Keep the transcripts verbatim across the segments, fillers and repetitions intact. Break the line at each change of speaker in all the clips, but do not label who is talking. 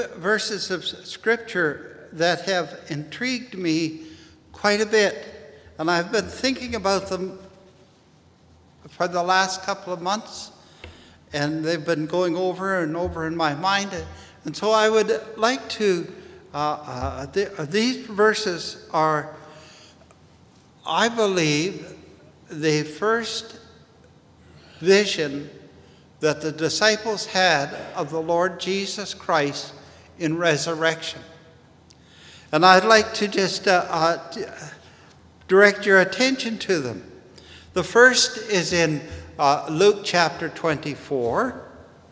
Verses of Scripture that have intrigued me quite a bit, and I've been thinking about them for the last couple of months, and they've been going over and over in my mind. And so I would like to, uh, uh, th- these verses are, I believe, the first vision that the disciples had of the Lord Jesus Christ in resurrection. And I'd like to just uh, uh, direct your attention to them. The first is in uh, Luke chapter twenty-four.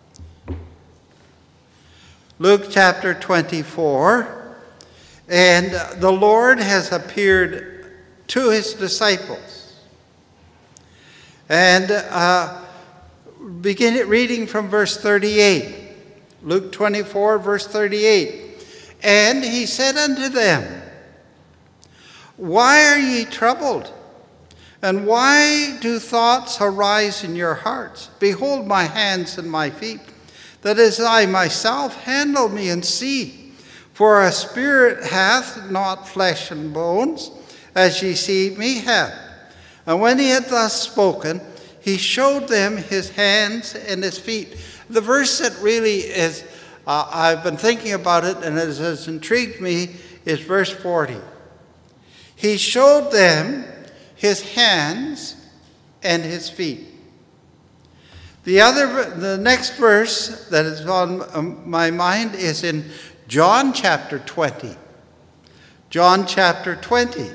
Luke chapter twenty-four. And the Lord has appeared to his disciples. And uh, begin it reading from verse thirty-eight. Luke twenty-four, verse thirty-eight. And he said unto them, Why are ye troubled? And why do thoughts arise in your hearts? Behold my hands and my feet, that as I myself handle me and see. For a spirit hath not flesh and bones, as ye see me have. And when he had thus spoken, he showed them his hands and his feet. The verse that really is, uh, I've been thinking about it and it has intrigued me, is verse forty. He showed them his hands and his feet. The other, the next verse that is on my mind is in John chapter twenty. John chapter twenty.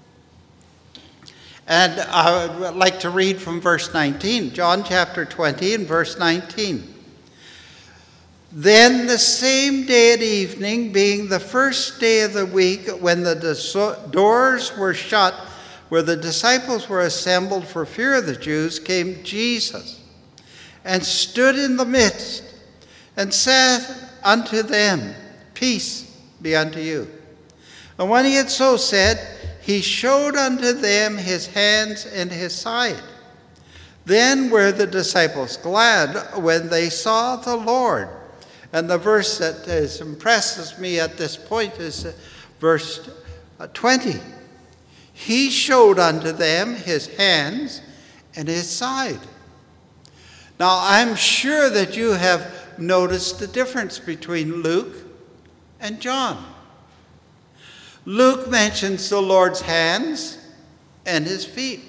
And I would like to read from verse nineteen. John chapter twenty and verse nineteen. Then the same day at evening, being the first day of the week, when the doors were shut, where the disciples were assembled for fear of the Jews, came Jesus, and stood in the midst, and said unto them, Peace be unto you. And when he had so said, he showed unto them his hands and his side. Then were the disciples glad when they saw the Lord. And the verse that is, impresses me at this point is verse twenty. He showed unto them his hands and his side. Now, I'm sure that you have noticed the difference between Luke and John. Luke mentions the Lord's hands and his feet.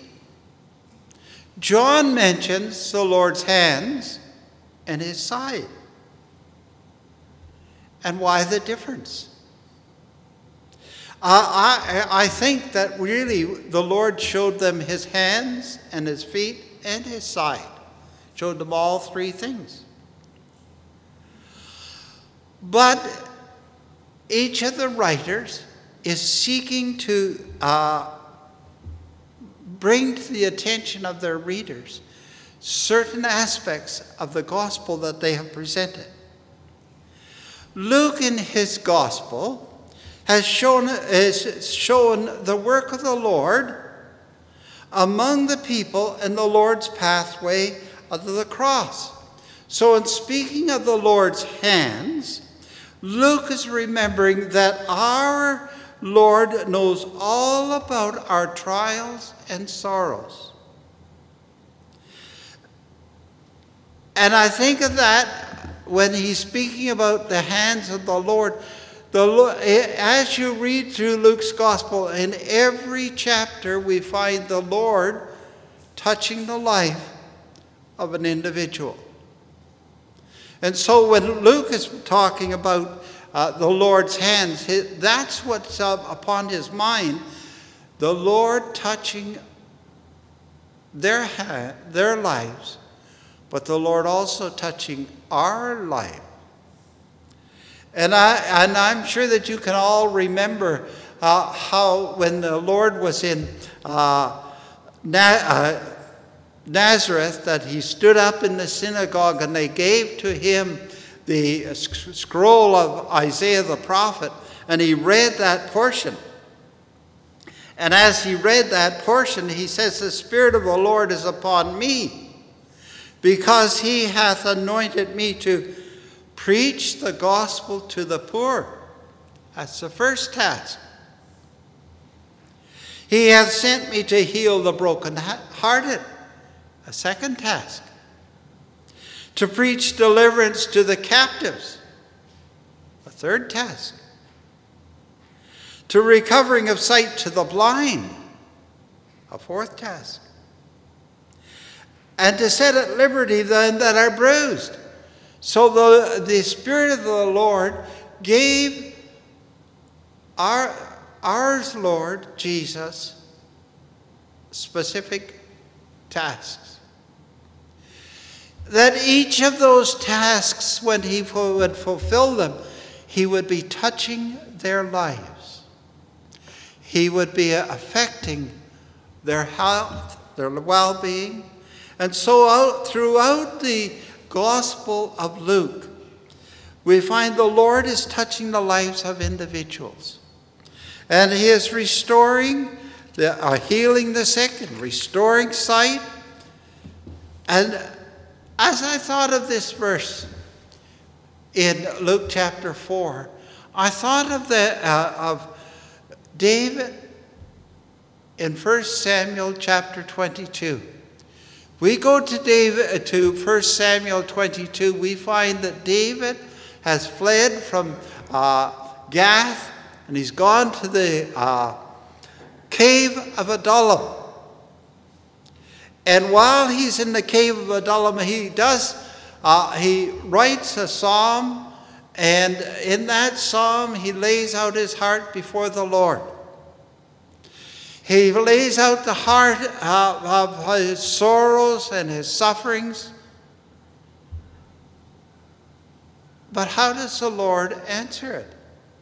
John mentions the Lord's hands and his side. And why the difference? Uh, I, I think that really the Lord showed them his hands and his feet and his side. Showed them all three things. But each of the writers is seeking to uh, bring to the attention of their readers certain aspects of the gospel that they have presented. Luke in his gospel has shown, has shown the work of the Lord among the people and the Lord's pathway of the cross. So in speaking of the Lord's hands, Luke is remembering that our Lord knows all about our trials and sorrows. And I think of that when he's speaking about the hands of the Lord. The, as you read through Luke's gospel, in every chapter we find the Lord touching the life of an individual. And so when Luke is talking about uh, the Lord's hands, his, that's what's uh, upon his mind, the Lord touching their, ha- their lives, but the Lord also touching our life. And, I, and I'm sure that you can all remember uh, how when the Lord was in uh, Na- uh, Nazareth, that he stood up in the synagogue and they gave to him the scroll of Isaiah the prophet, and he read that portion. And as he read that portion, he says, The Spirit of the Lord is upon me, because he hath anointed me to Preach the gospel to the poor. That's the first task. He hath sent me to heal the brokenhearted. A second task. To preach deliverance to the captives. A third task. To recovering of sight to the blind. A fourth task. And to set at liberty them that are bruised. So the, the Spirit of the Lord gave our, ours Lord Jesus specific tasks. That each of those tasks, when he would fulfill them, he would be touching their lives. He would be affecting their health, their well-being. And so out, throughout the Gospel of Luke, we find the Lord is touching the lives of individuals. And he is restoring, the, uh, healing the sick and restoring sight. And as I thought of this verse in Luke chapter four, I thought of, the, uh, of David in First Samuel chapter twenty-two. We go to David to First Samuel twenty-two. We find that David has fled from uh, Gath, and he's gone to the uh, cave of Adullam. And while he's in the cave of Adullam, he does uh, he writes a psalm, and in that psalm he lays out his heart before the Lord. He lays out the heart uh, of his sorrows and his sufferings. But how does the Lord answer it?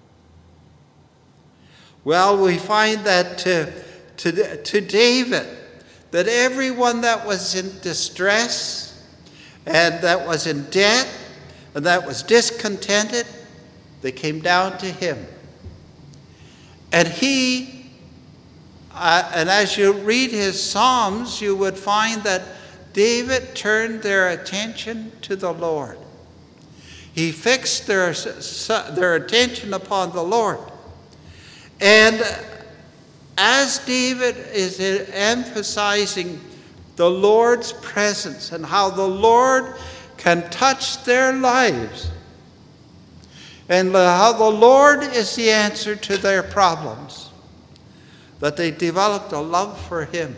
Well, we find that to, to, to David, that everyone that was in distress and that was in debt and that was discontented, they came down to him. And he Uh, and as you read his Psalms, you would find that David turned their attention to the Lord. He fixed their, their attention upon the Lord. And as David is emphasizing the Lord's presence and how the Lord can touch their lives, and how the Lord is the answer to their problems, that they developed a love for him.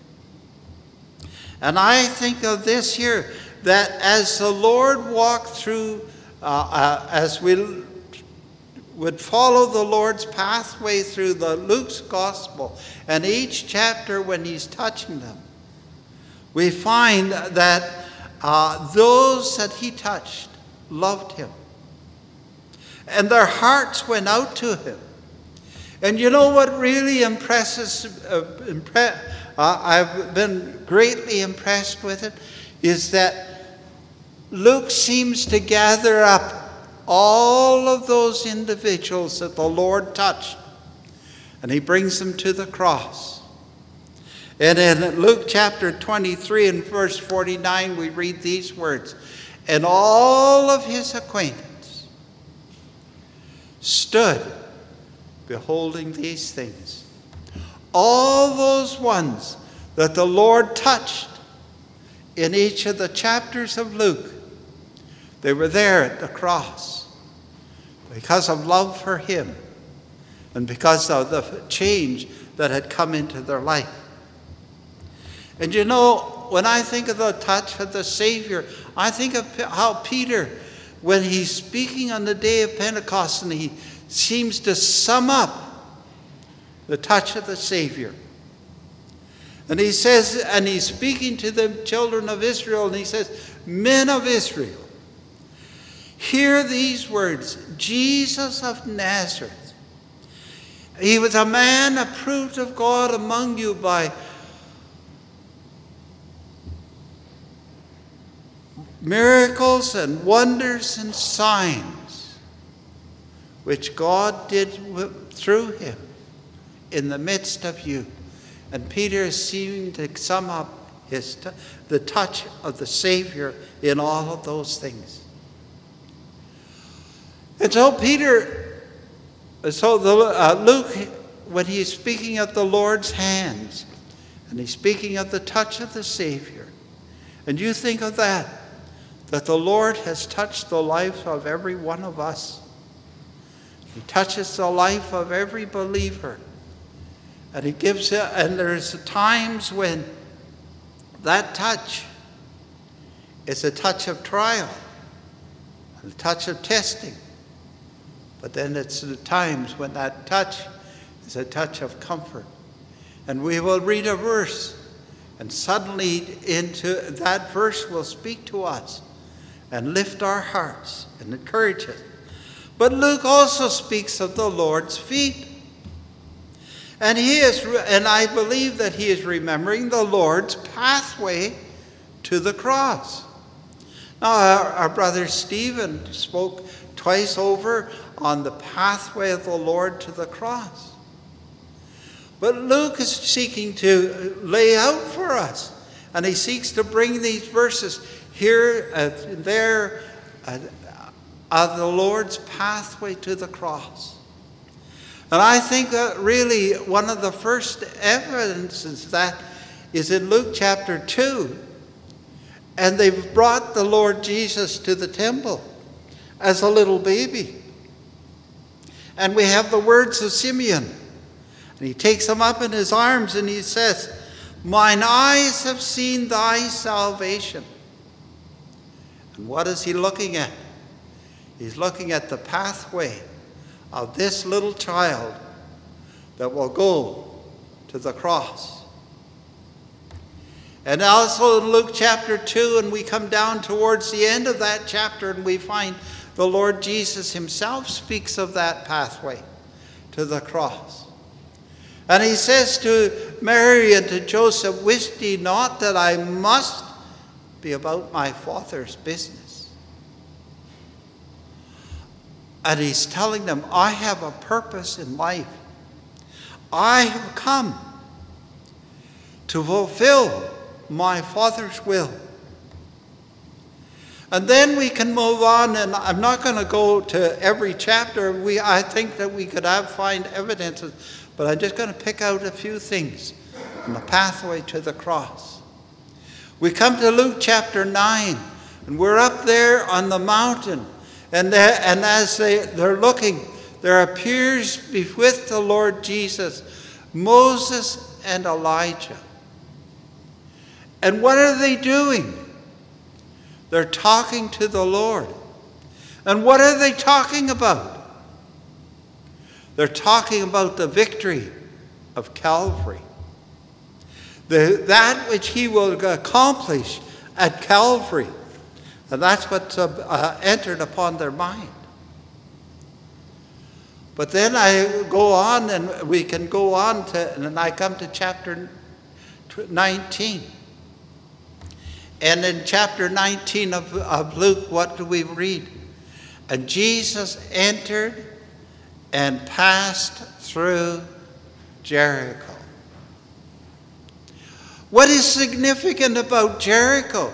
And I think of this here, that as the Lord walked through, uh, uh, as we would follow the Lord's pathway through the Luke's gospel, and each chapter when he's touching them, we find that uh, those that he touched loved him. And their hearts went out to him. And you know what really impresses, uh, impre- uh, I've been greatly impressed with it, is that Luke seems to gather up all of those individuals that the Lord touched, and he brings them to the cross. And in Luke chapter twenty-three and verse forty-nine, we read these words, "And all of his acquaintance stood beholding these things." All those ones that the Lord touched in each of the chapters of Luke, they were there at the cross because of love for him and because of the change that had come into their life. And you know, when I think of the touch of the Savior, I think of how Peter, when he's speaking on the day of Pentecost, and he seems to sum up the touch of the Savior. And he says, and he's speaking to the children of Israel, and he says, "Men of Israel, hear these words, Jesus of Nazareth. He was a man approved of God among you by miracles and wonders and signs, which God did through him in the midst of you." And Peter is seeming to sum up his t- the touch of the Savior in all of those things. And so Peter, so the, uh, Luke, when he's speaking of the Lord's hands, and he's speaking of the touch of the Savior, and you think of that, that the Lord has touched the life of every one of us. He touches the life of every believer. And he gives it, and there's times when that touch is a touch of trial, a touch of testing. But then it's the times when that touch is a touch of comfort. And we will read a verse, and suddenly into that verse will speak to us and lift our hearts and encourage us. But Luke also speaks of the Lord's feet. And he is, and I believe that he is remembering the Lord's pathway to the cross. Now, our, our brother Stephen spoke twice over on the pathway of the Lord to the cross. But Luke is seeking to lay out for us, and he seeks to bring these verses here and there uh, of the Lord's pathway to the cross. And I think that really one of the first evidences that is in Luke chapter two. And they've brought the Lord Jesus to the temple as a little baby. And we have the words of Simeon. And he takes him up in his arms and he says, "Mine eyes have seen thy salvation." And what is he looking at? He's looking at the pathway of this little child that will go to the cross. And also in Luke chapter two, and we come down towards the end of that chapter, and we find the Lord Jesus himself speaks of that pathway to the cross. And he says to Mary and to Joseph, "Wist ye not that I must be about my Father's business?" And he's telling them, I have a purpose in life. I have come to fulfill my Father's will. And then we can move on, and I'm not going to go to every chapter. We, I think that we could have find evidences, but I'm just going to pick out a few things on the pathway to the cross. We come to Luke chapter nine, and we're up there on the mountain, and, and as they, they're looking, there appears with the Lord Jesus Moses and Elijah. And what are they doing? They're talking to the Lord. And what are they talking about? They're talking about the victory of Calvary. The, that which he will accomplish at Calvary. And that's what's uh, entered upon their mind. But then I go on, and we can go on to, and I come to chapter nineteen. And in chapter nineteen of, of Luke, what do we read? And Jesus entered and passed through Jericho. What is significant about Jericho?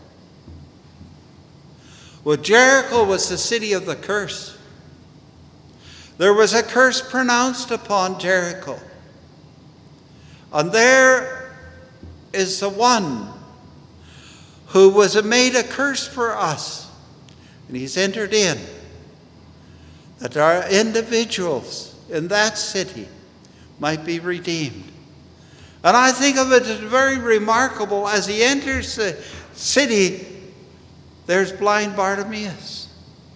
Well, Jericho was the city of the curse. There was a curse pronounced upon Jericho. And there is the one who was made a curse for us. And he's entered in. That our individuals in that city might be redeemed. And I think of it as very remarkable. As he enters the city, there's blind Bartimaeus.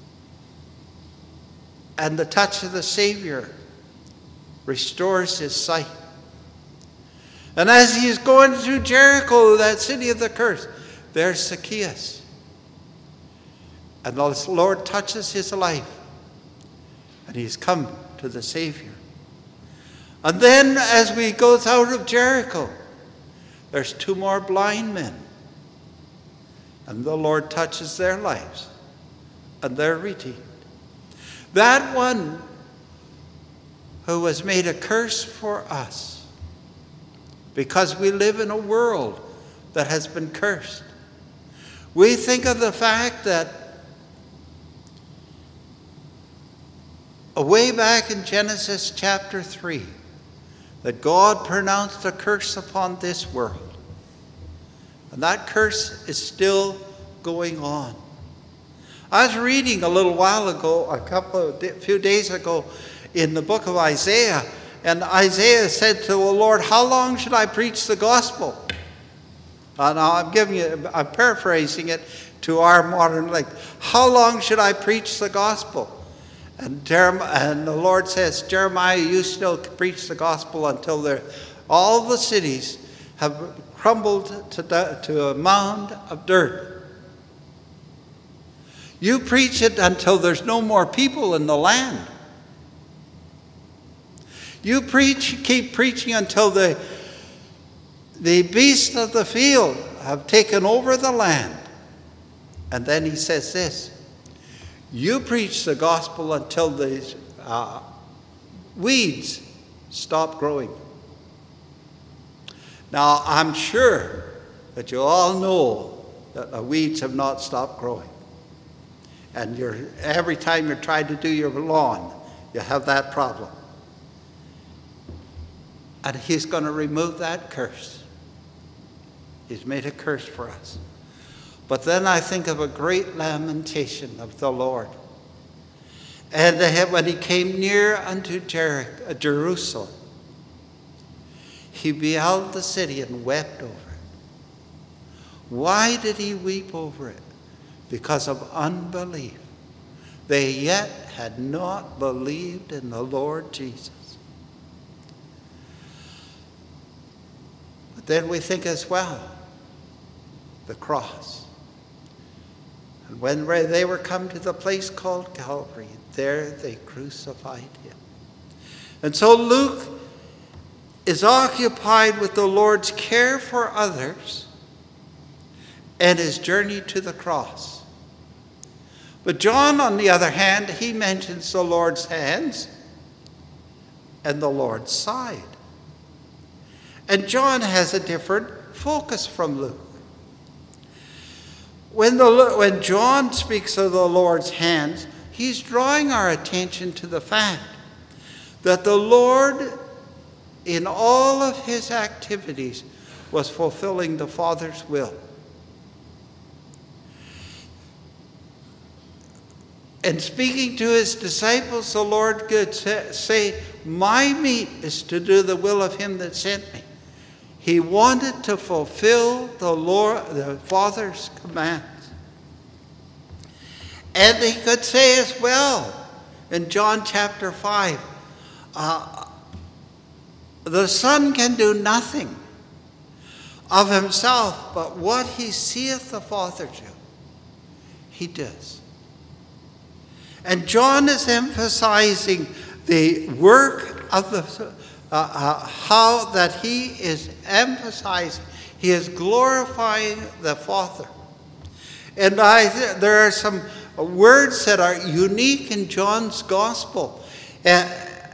And the touch of the Savior restores his sight. And as he's going through Jericho, that city of the curse, there's Zacchaeus. And the Lord touches his life. And he's come to the Savior. And then as we go out of Jericho, there's two more blind men. And the Lord touches their lives. And they're redeemed. That one who was made a curse for us, because we live in a world that has been cursed. We think of the fact that way back in Genesis chapter three, that God pronounced a curse upon this world. And that curse is still going on. I was reading a little while ago, a couple of a few days ago, in the book of Isaiah, and Isaiah said to the Lord, "How long should I preach the gospel?" Uh, now I'm giving you, I'm paraphrasing it to our modern like, "How long should I preach the gospel?" And, Jeremiah, and the Lord says, "Jeremiah, you still preach the gospel until all the cities have crumbled to, to a mound of dirt. You preach it until there's no more people in the land. You preach, keep preaching until the, the beasts of the field have taken over the land." And then he says this, "You preach the gospel until the uh, weeds stop growing." Now, I'm sure that you all know that the weeds have not stopped growing. And you're, every time you're trying to do your lawn, you have that problem. And he's going to remove that curse. He's made a curse for us. But then I think of a great lamentation of the Lord. And when he came near unto Jer- Jerusalem, he beheld the city and wept over it. Why did he weep over it? Because of unbelief. They yet had not believed in the Lord Jesus. But then we think as well, the cross. And when they were come to the place called Calvary, there they crucified him. And so Luke is occupied with the Lord's care for others and his journey to the cross. But John, on the other hand, he mentions the Lord's hands and the Lord's side. And John has a different focus from Luke. When, the, when John speaks of the Lord's hands, he's drawing our attention to the fact that the Lord, in all of his activities, was fulfilling the Father's will. And speaking to his disciples, the Lord could say, "My meat is to do the will of him that sent me." He wanted to fulfill the Lord, the Father's commands. And he could say as well in John chapter five, uh, the Son can do nothing of himself, but what he seeth the Father do, he does. And John is emphasizing the work of the, uh, uh, how that he is emphasizing, he is glorifying the Father. And I, there are some words that are unique in John's gospel. And,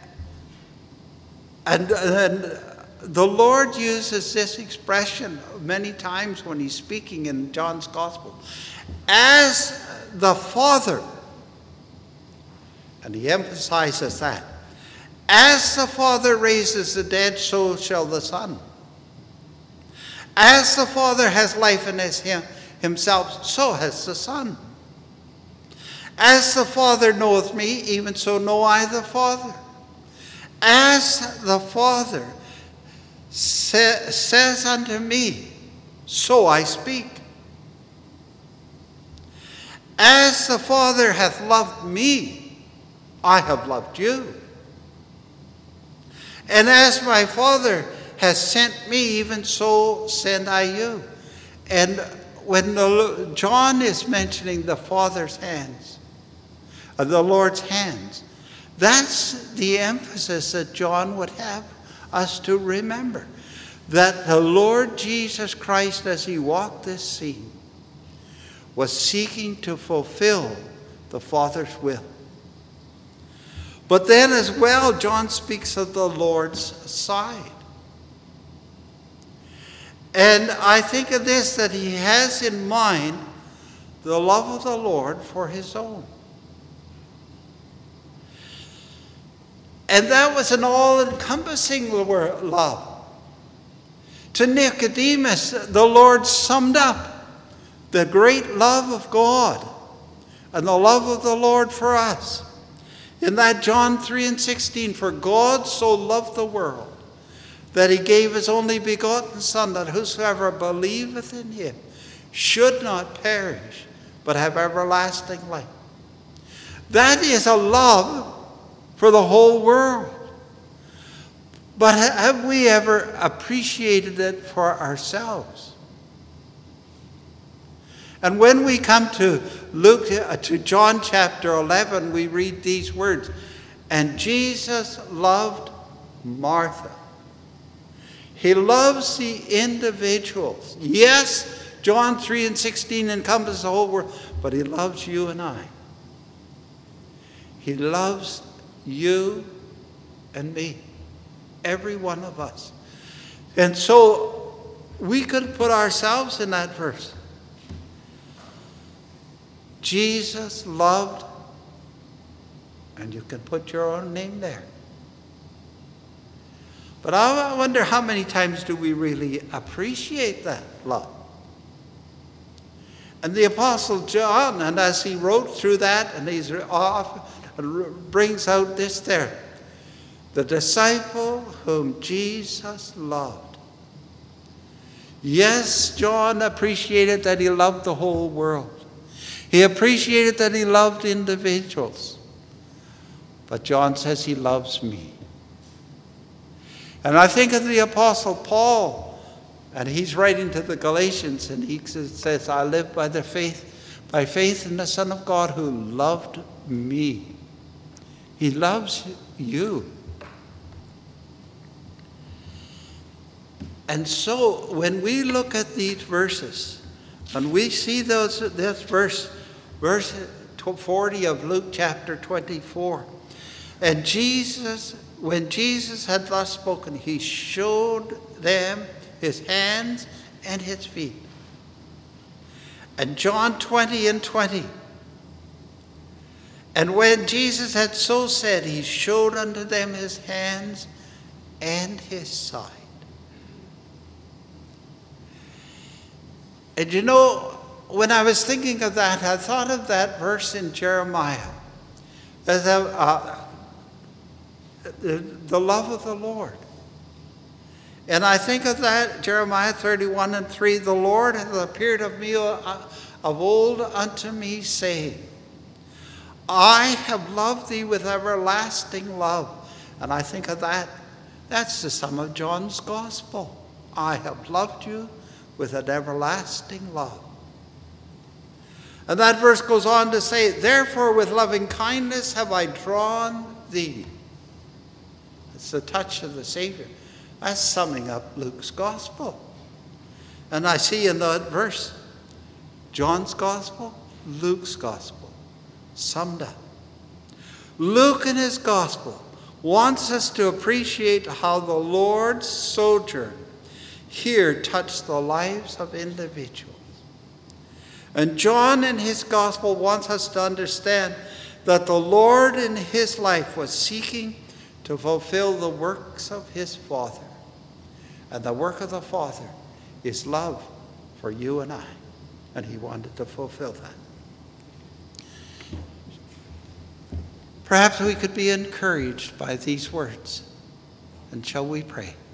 and, and the Lord uses this expression many times when he's speaking in John's gospel. As the Father, and he emphasizes that. As the Father raises the dead, so shall the Son. As the Father has life in his, himself, so has the Son. As the Father knoweth me, even so know I the Father. As the Father sa- says unto me, so I speak. As the Father hath loved me, I have loved you. And as my Father has sent me, even so send I you. And when the, John is mentioning the Father's hands, uh, the Lord's hands, that's the emphasis that John would have us to remember. That the Lord Jesus Christ, as he walked this scene, was seeking to fulfill the Father's will. But then as well, John speaks of the Lord's side. And I think of this, that he has in mind the love of the Lord for his own. And that was an all-encompassing love. To Nicodemus, the Lord summed up the great love of God and the love of the Lord for us. In that John three and sixteen, for God so loved the world that he gave his only begotten Son, that whosoever believeth in him should not perish, but have everlasting life. That is a love for the whole world. But have we ever appreciated it for ourselves? And when we come to Luke, to John chapter eleven, we read these words, and Jesus loved Martha. He loves the individuals. Yes, John three and sixteen encompasses the whole world, but he loves you and I. He loves you and me, every one of us. And so we could put ourselves in that verse. Jesus loved, and you can put your own name there. But I wonder how many times do we really appreciate that love? And the Apostle John, and as he wrote through that, and he's off, brings out this there. The disciple whom Jesus loved. Yes, John appreciated that he loved the whole world. He appreciated that he loved individuals. But John says he loves me. And I think of the Apostle Paul, and he's writing to the Galatians, and he says, I live by the faith, by faith in the Son of God who loved me. He loves you. And so when we look at these verses, and we see those, this verse, verse forty of Luke chapter twenty-four, and Jesus, when Jesus had thus spoken, he showed them his hands and his feet. And John twenty and twenty, and when Jesus had so said, he showed unto them his hands and his side. And you know, when I was thinking of that, I thought of that verse in Jeremiah. As a, uh, the, the love of the Lord. And I think of that, Jeremiah thirty-one and three, the Lord hath appeared of me uh, of old unto me, saying, I have loved thee with everlasting love. And I think of that, that's the sum of John's gospel. I have loved you with an everlasting love. And that verse goes on to say, therefore with loving kindness have I drawn thee. It's the touch of the Savior. That's summing up Luke's gospel. And I see in that verse, John's gospel, Luke's gospel, summed up. Luke in his gospel wants us to appreciate how the Lord's sojourn here touched the lives of individuals. And John in his gospel wants us to understand that the Lord in his life was seeking to fulfill the works of his Father. And the work of the Father is love for you and I. And he wanted to fulfill that. Perhaps we could be encouraged by these words. And shall we pray?